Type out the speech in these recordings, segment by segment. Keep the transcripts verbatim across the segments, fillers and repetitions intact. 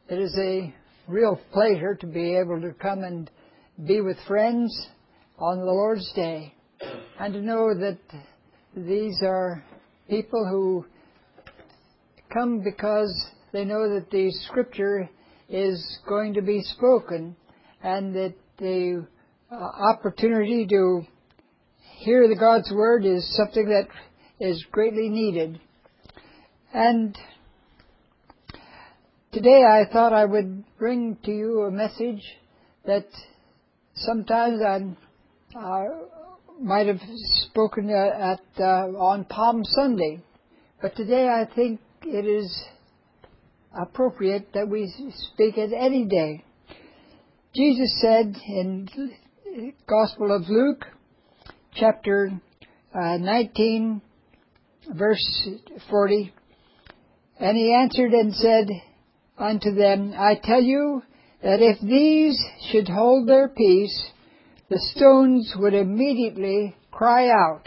It is a real pleasure to be able to come and be with friends on the Lord's Day, and to know that these are people who come because they know that the Scripture is going to be spoken, and that the uh, opportunity to hear the God's Word is something that is greatly needed. And today I thought I would bring to you a message that sometimes I uh, might have spoken at uh, on Palm Sunday, but today I think it is appropriate that we speak it any day. Jesus said in the Gospel of Luke, chapter uh, nineteen, verse forty, and he answered and said unto them, I tell you that if these should hold their peace, the stones would immediately cry out.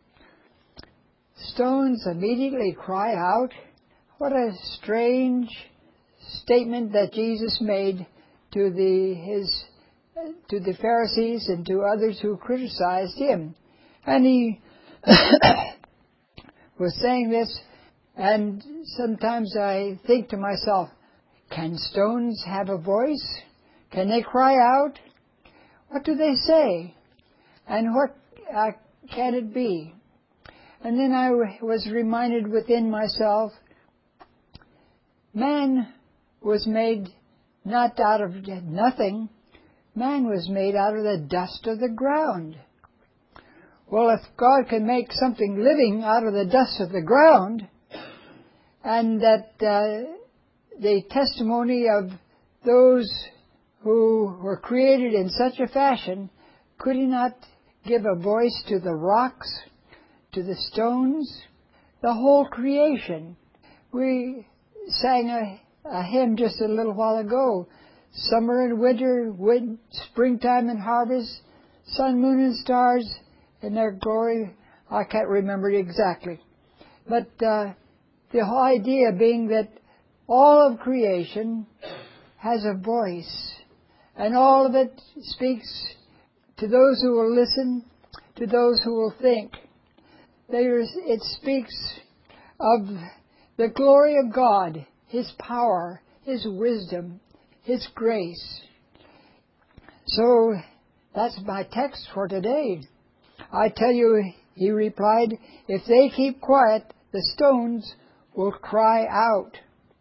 Stones immediately cry out? What a strange statement that Jesus made to the his to the Pharisees and to others who criticized him. And he was saying this, and sometimes I think to myself, can stones have a voice? Can they cry out? What do they say? And what uh, can it be? And then I was reminded within myself, man was made not out of nothing. Man was made out of the dust of the ground. Well, if God can make something living out of the dust of the ground, and that uh, the testimony of those who were created in such a fashion, could he not give a voice to the rocks, to the stones, the whole creation? We sang a, a hymn just a little while ago, summer and winter, wind, springtime and harvest, sun, moon, and stars in their glory. I can't remember it exactly. But uh, the whole idea being that all of creation has a voice, and all of it speaks to those who will listen, to those who will think. There's, it speaks of the glory of God, His power, His wisdom, His grace. So that's my text for today. I tell you, he replied, if they keep quiet, the stones will cry out.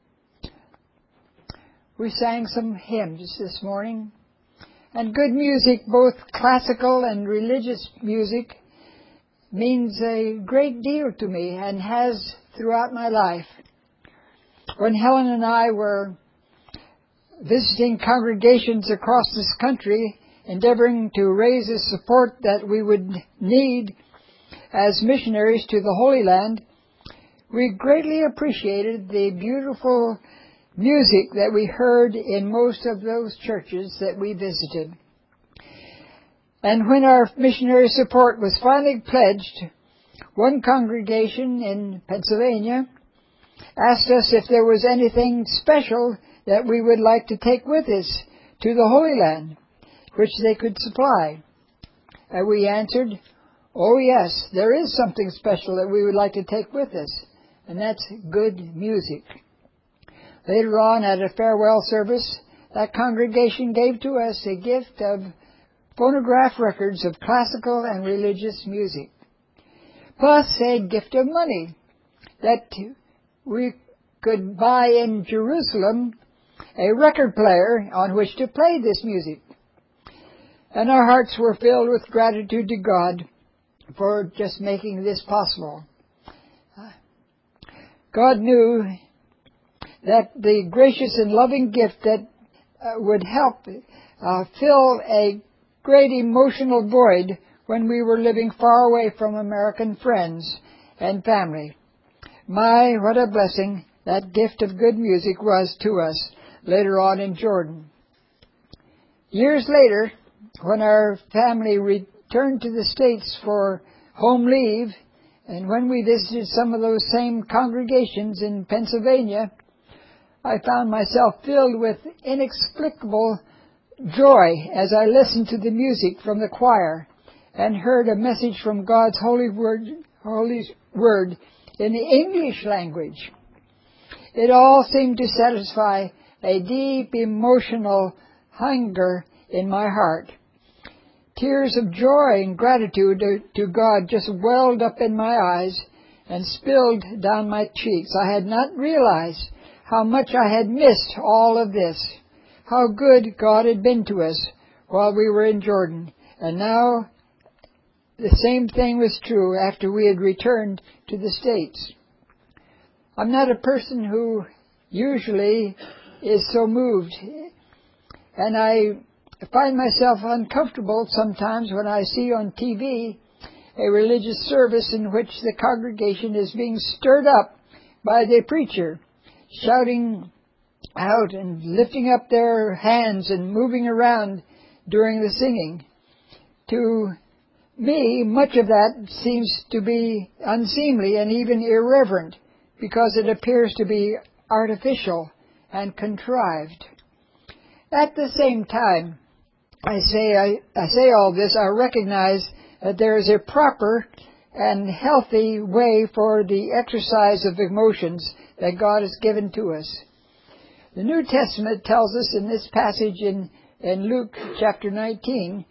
We sang some hymns this morning, and good music, both classical and religious music, means a great deal to me and has throughout my life. When Helen and I were visiting congregations across this country, endeavoring to raise the support that we would need as missionaries to the Holy Land, we greatly appreciated the beautiful music that we heard in most of those churches that we visited. And when our missionary support was finally pledged, one congregation in Pennsylvania asked us if there was anything special that we would like to take with us to the Holy Land, which they could supply. And we answered, oh yes, there is something special that we would like to take with us, and that's good music. Later on, at a farewell service, that congregation gave to us a gift of phonograph records of classical and religious music, plus a gift of money that we could buy in Jerusalem a record player on which to play this music. And our hearts were filled with gratitude to God for just making this possible. God knew that the gracious and loving gift that uh, would help uh, fill a great emotional void when we were living far away from American friends and family. My, what a blessing that gift of good music was to us later on in Jordan. Years later, when our family returned to the States for home leave, and when we visited some of those same congregations in Pennsylvania, I found myself filled with inexplicable joy as I listened to the music from the choir and heard a message from God's holy word, holy word in the English language. It all seemed to satisfy a deep emotional hunger in my heart. Tears of joy and gratitude to, to God just welled up in my eyes and spilled down my cheeks. I had not realized how much I had missed all of this, how good God had been to us while we were in Jordan. And now the same thing was true after we had returned to the States. I'm not a person who usually is so moved, and I find myself uncomfortable sometimes when I see on T V a religious service in which the congregation is being stirred up by the preacher, shouting out and lifting up their hands and moving around during the singing. To me, much of that seems to be unseemly and even irreverent because it appears to be artificial and contrived. At the same time, I say I, I say all this, I recognize that there is a proper and healthy way for the exercise of emotions that God has given to us. The New Testament tells us in this passage in, in Luke chapter nineteen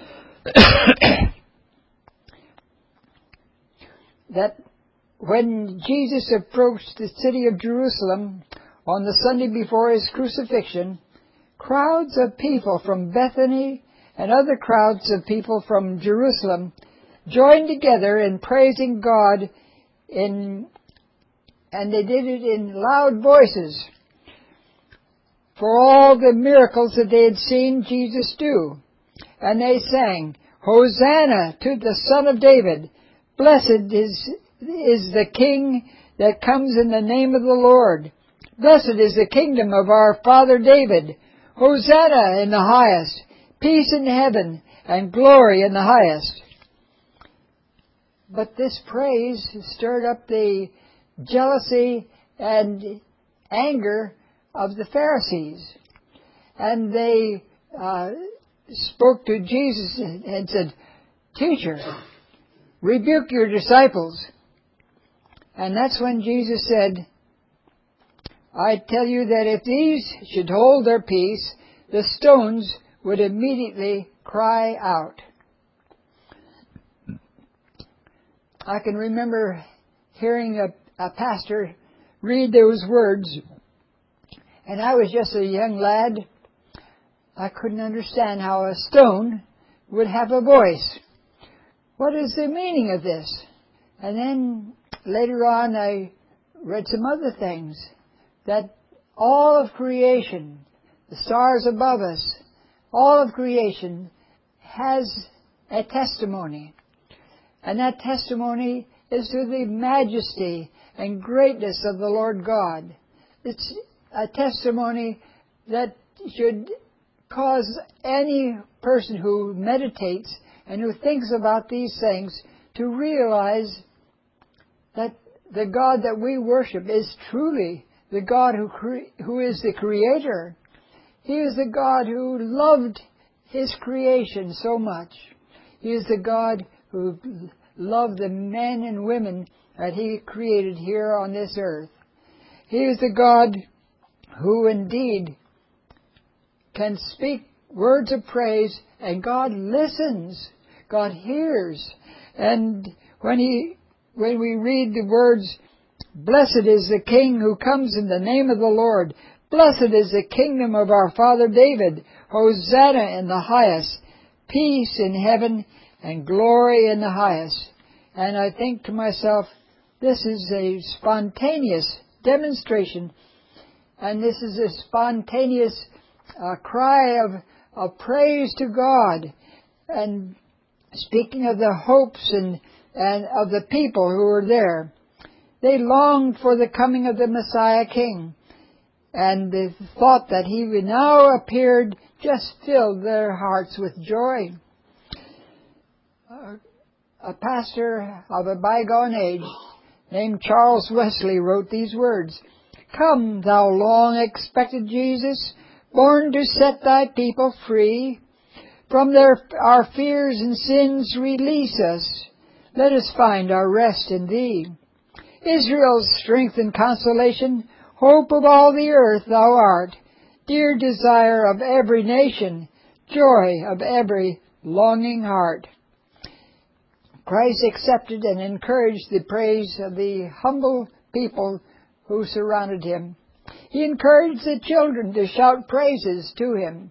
that when Jesus approached the city of Jerusalem on the Sunday before his crucifixion, crowds of people from Bethany and other crowds of people from Jerusalem joined together in praising God, in, and they did it in loud voices for all the miracles that they had seen Jesus do. And they sang, "Hosanna to the Son of David! Blessed is, is the King that comes in the name of the Lord! Blessed is the kingdom of our father David! Hosanna in the highest! Peace in heaven and glory in the highest!" But this praise stirred up the jealousy and anger of the Pharisees. And they uh, spoke to Jesus and said, "Teacher, rebuke your disciples." And that's when Jesus said, "I tell you that if these should hold their peace, the stones would immediately cry out." I can remember hearing a, a pastor read those words, and I was just a young lad. I couldn't understand how a stone would have a voice. What is the meaning of this? And then later on I read some other things, that all of creation, the stars above us, all of creation has a testimony. And that testimony is to the majesty and greatness of the Lord God. It's a testimony that should cause any person who meditates and who thinks about these things to realize that the God that we worship is truly the God who cre- who is the Creator. He is the God who loved His creation so much. He is the God who loved the men and women that He created here on this earth. He is the God who indeed can speak words of praise, and God listens. God hears. And when He, when we read the words, "Blessed is the King who comes in the name of the Lord. Blessed is the kingdom of our father David. Hosanna in the highest. Peace in heaven and glory in the highest." And I think to myself, this is a spontaneous demonstration, and this is a spontaneous uh, cry of, of praise to God, and speaking of the hopes and, and of the people who were there. They longed for the coming of the Messiah King, and the thought that He would now appeared just filled their hearts with joy. Uh, a pastor of a bygone age named Charles Wesley wrote these words, Come, thou long-expected Jesus, born to set thy people free. From their, our fears and sins release us. Let us find our rest in thee. Israel's strength and consolation, hope of all the earth thou art, dear desire of every nation, joy of every longing heart. Christ accepted and encouraged the praise of the humble people who surrounded him. He encouraged the children to shout praises to him.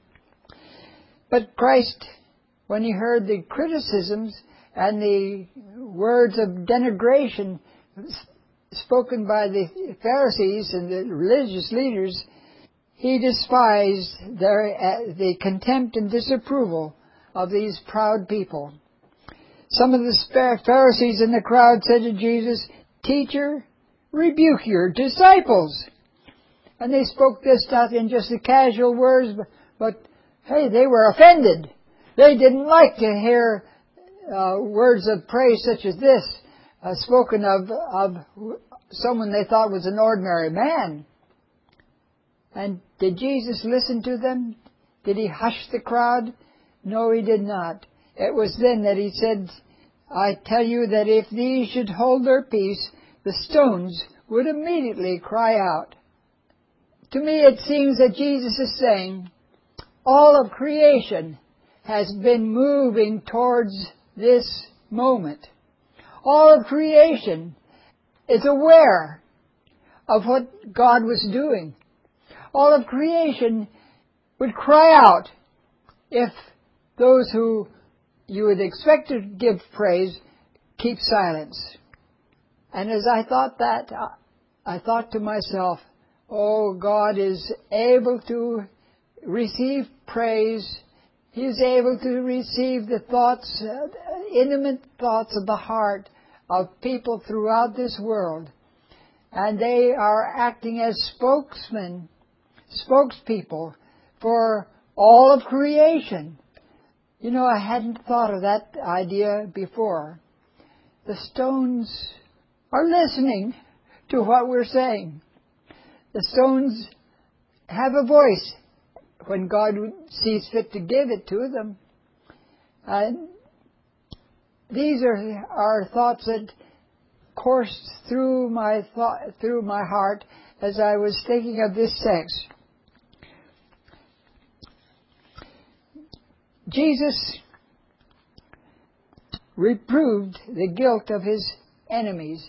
But Christ, when he heard the criticisms and the words of denigration spoken by the Pharisees and the religious leaders, he despised their, uh, the contempt and disapproval of these proud people. Some of the Pharisees in the crowd said to Jesus, "Teacher, rebuke your disciples." And they spoke this not in just the casual words, but, but hey, they were offended. They didn't like to hear uh, words of praise such as this, uh, spoken of, of someone they thought was an ordinary man. And did Jesus listen to them? Did he hush the crowd? No, he did not. It was then that he said, "I tell you that if these should hold their peace, the stones would immediately cry out." To me it seems that Jesus is saying, all of creation has been moving towards this moment. All of creation is aware of what God was doing. All of creation would cry out if those who you would expect to give praise keep silence. And as I thought that, I thought to myself, oh, God is able to receive praise. He is able to receive the thoughts, uh, intimate thoughts of the heart of people throughout this world. And they are acting as spokesmen, spokespeople for all of creation. You know, I hadn't thought of that idea before. The stones are listening to what we're saying. The stones have a voice when God sees fit to give it to them. And these are, are thoughts that coursed through my thought, through my heart as I was thinking of this text. Jesus reproved the guilt of his enemies.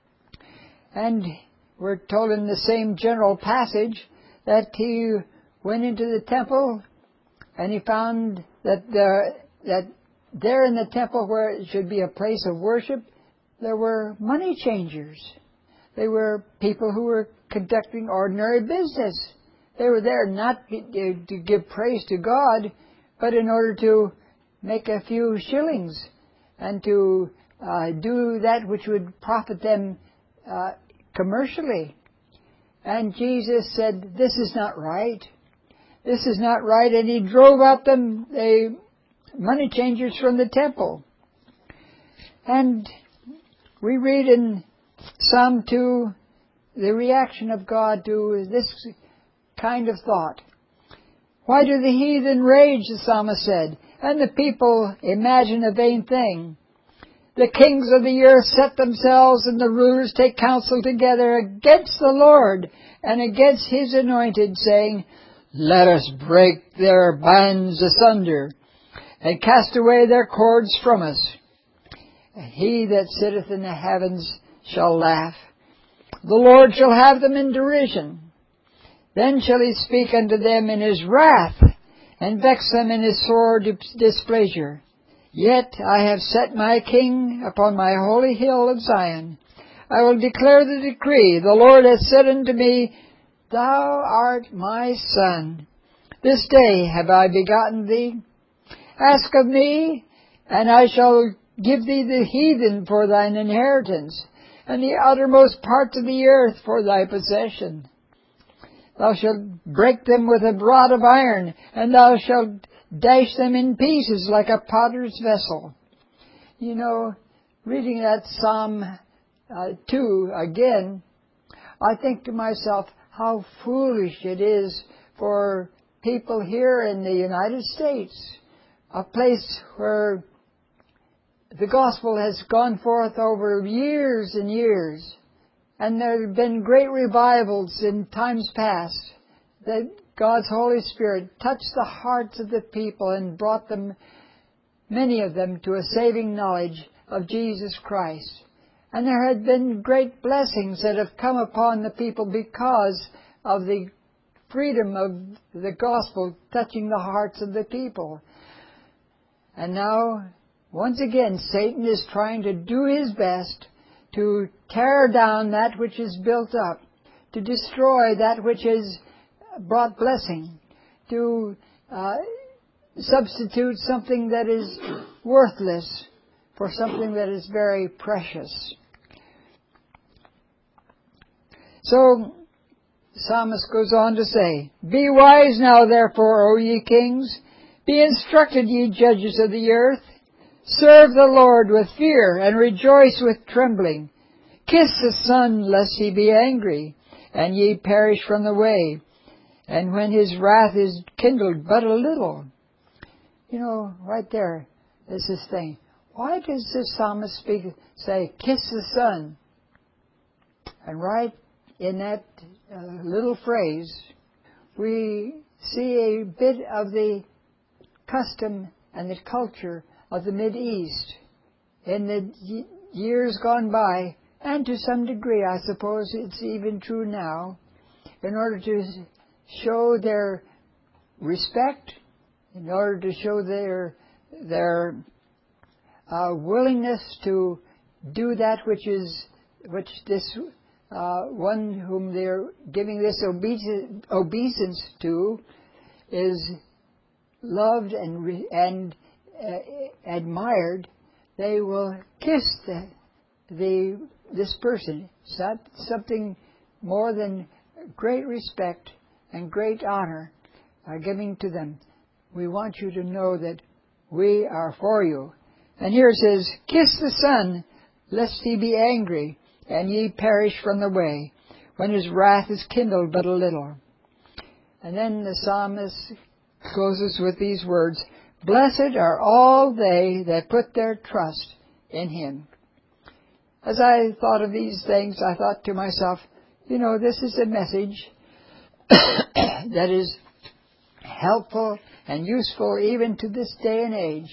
And we're told in the same general passage that he went into the temple and he found that there, that there in the temple where it should be a place of worship, there were money changers. They were people who were conducting ordinary business. They were there not to give praise to God, but in order to make a few shillings and to uh, do that which would profit them uh, commercially. And Jesus said, this is not right. This is not right. And he drove out them, the money changers from the temple. And we read in Psalm two the reaction of God to this kind of thought. Why do the heathen rage, the psalmist said, and the people imagine a vain thing? The kings of the earth set themselves, and the rulers take counsel together against the Lord and against his anointed, saying, let us break their bands asunder, and cast away their cords from us. And he that sitteth in the heavens shall laugh. The Lord shall have them in derision. Then shall he speak unto them in his wrath, and vex them in his sore displeasure. Yet I have set my king upon my holy hill of Zion. I will declare the decree. The Lord hath said unto me, thou art my son. This day have I begotten thee. Ask of me, and I shall give thee the heathen for thine inheritance, and the uttermost parts of the earth for thy possession. Thou shalt break them with a rod of iron, and thou shalt dash them in pieces like a potter's vessel. You know, reading that Psalm uh, two again, I think to myself, how foolish it is for people here in the United States, a place where the gospel has gone forth over years and years, and there have been great revivals in times past, that God's Holy Spirit touched the hearts of the people and brought them, many of them, to a saving knowledge of Jesus Christ. And there had been great blessings that have come upon the people because of the freedom of the gospel touching the hearts of the people. And now, once again, Satan is trying to do his best to tear down that which is built up, to destroy that which has brought blessing, to uh, substitute something that is worthless for something that is very precious. So, the psalmist goes on to say, "Be wise now, therefore, O ye kings. Be instructed, ye judges of the earth. Serve the Lord with fear, and rejoice with trembling. Kiss the Son, lest he be angry, and ye perish from the way, and when his wrath is kindled but a little." You know, right there is this thing. Why does the psalmist speak, say, "Kiss the Son"? And right in that uh, little phrase, we see a bit of the custom and the culture of the Mideast in the y- years gone by, and to some degree, I suppose it's even true now, in order to show their respect, in order to show their their uh, willingness to do that which is which this uh, one whom they're giving this obeisance, obeisance to is loved and re- and uh, admired. They will kiss the the this person. It's not something more than great respect and great honor are giving to them. We want you to know that we are for you. And here it says, "Kiss the Son, lest he be angry, and ye perish from the way, when his wrath is kindled but a little." And then the psalmist closes with these words, "Blessed are all they that put their trust in him." As I thought of these things, I thought to myself, you know, this is a message that is helpful and useful even to this day and age.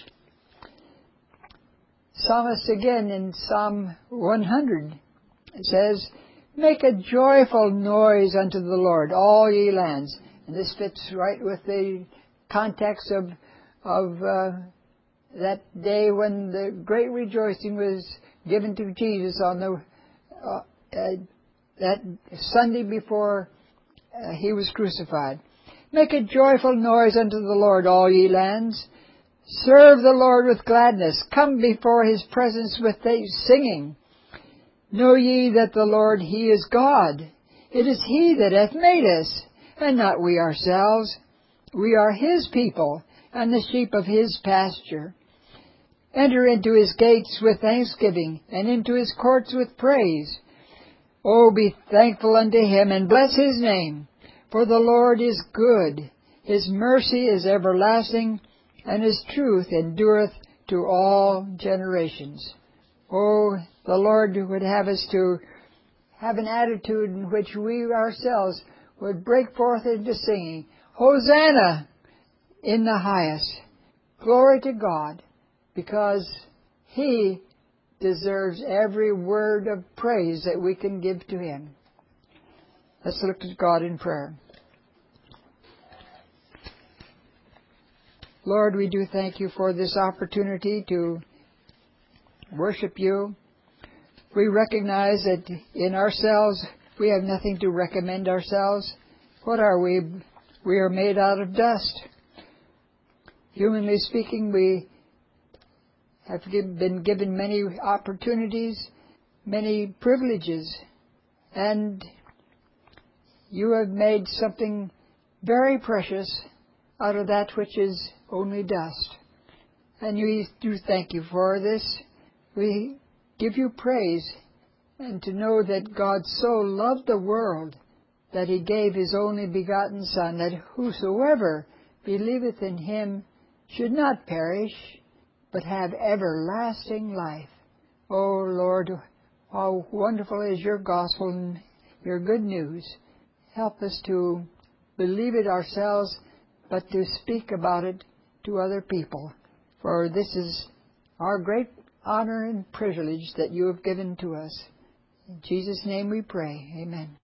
Psalmist again in Psalm one hundred says, "Make a joyful noise unto the Lord, all ye lands." And this fits right with the context of of uh, that day when the great rejoicing was given to Jesus on the uh, uh, that Sunday before uh, he was crucified. "Make a joyful noise unto the Lord, all ye lands. Serve the Lord with gladness. Come before his presence with singing. Know ye that the Lord, he is God. It is he that hath made us, and not we ourselves. We are his people, and the sheep of his pasture. Enter into his gates with thanksgiving, and into his courts with praise. O be thankful unto him, and bless his name. For the Lord is good. His mercy is everlasting, and his truth endureth to all generations." Oh, the Lord would have us to have an attitude in which we ourselves would break forth into singing, "Hosanna in the highest. Glory to God," because he deserves every word of praise that we can give to him. Let's look to God in prayer. Lord, we do thank you for this opportunity to worship you. We recognize that in ourselves we have nothing to recommend ourselves. What are we? We are made out of dust. Humanly speaking, we have been given many opportunities, many privileges, and you have made something very precious out of that which is only dust. And we do thank you for this. We give you praise, and to know that God so loved the world that He gave His only begotten Son, that whosoever believeth in Him should not perish, but have everlasting life. Oh, Lord, how wonderful is your gospel and your good news. Help us to believe it ourselves, but to speak about it to other people. For this is our great honor and privilege that you have given to us. In Jesus' name we pray. Amen.